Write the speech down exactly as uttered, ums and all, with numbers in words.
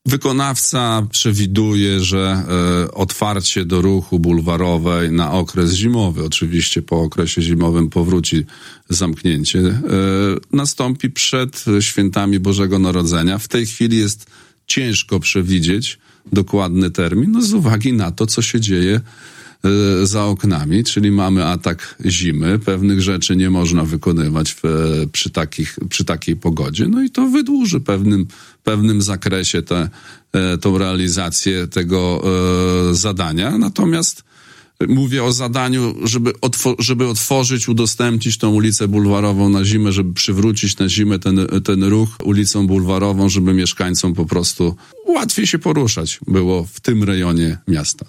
Wykonawca przewiduje, że e, otwarcie do ruchu bulwarowej na okres zimowy, oczywiście po okresie zimowym powróci zamknięcie, e, nastąpi przed świętami Bożego Narodzenia. W tej chwili jest ciężko przewidzieć dokładny termin, no z uwagi na to, co się dzieje e, za oknami, czyli mamy atak zimy, pewnych rzeczy nie można wykonywać w, przy, takich, przy takiej pogodzie, no i to wydłuży pewnym, pewnym zakresie tę e, tą realizację tego e, zadania. Natomiast mówię o zadaniu, żeby, otwo- żeby otworzyć, udostępnić tą ulicę bulwarową na zimę, żeby przywrócić na zimę ten, ten ruch ulicą bulwarową, żeby mieszkańcom po prostu łatwiej się poruszać było w tym rejonie miasta.